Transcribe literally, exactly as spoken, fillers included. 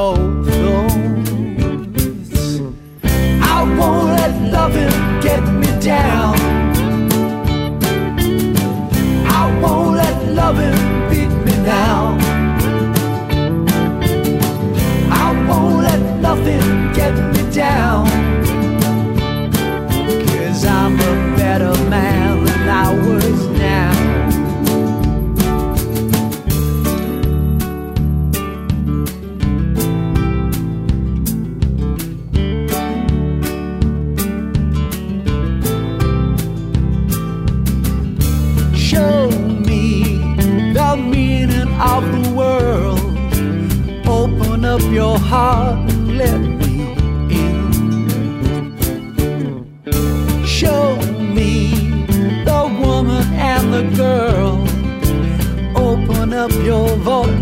overflows. I won't let loving get me down. I won't let loving beat me down. I won't let nothing get me down. 'Cause I'm a better man than I was now. Show me the meaning of the world. Open up your heart and let me in. Show me the woman and the girl. Open up your voice